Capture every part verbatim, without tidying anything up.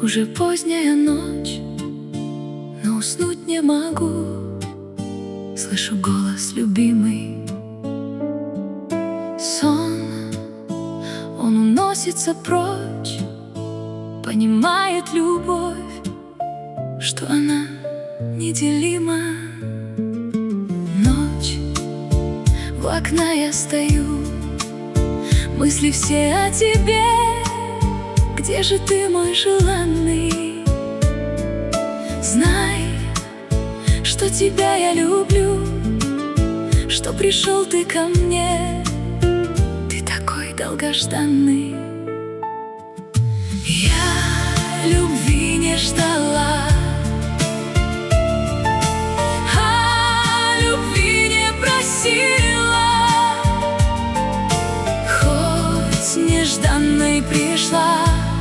Уже поздняя ночь, но уснуть не могу. Слышу голос любимый. Сон, он уносится прочь. Понимает любовь, что она неделима. Ночь, в окна я стою, мысли все о тебе. Где же ты, мой желанный? Знай, что тебя я люблю, что пришел ты ко мне. Ты такой долгожданный. Я любви не ждала, а любви не просила, хоть нежданной пришла.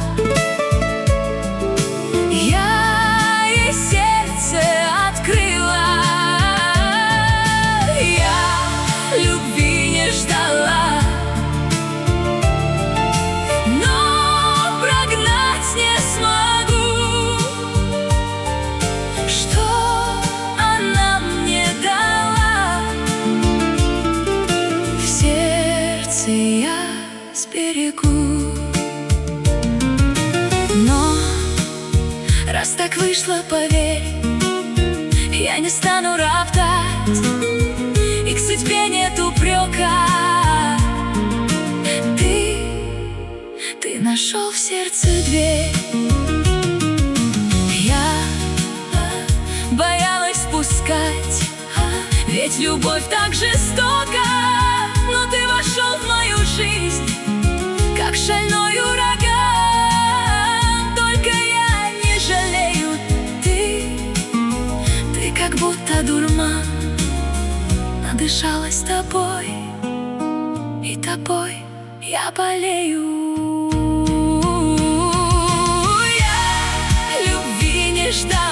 Я ей сердце открыла. Я любви не ждала, но прогнать не смогу. Что она мне дала, в сердце я сберегу. Но раз так вышло, поверь, я не стану роптать, и к судьбе нет упрека. Ты, ты нашел в сердце дверь. Я боялась пускать, ведь любовь так жестока. Но ты вошел в мою жизнь, как шальной ураган. Только я не жалею, ты, ты как будто дурман. Надышалась тобой, и тобой я болею. Я любви не ждала,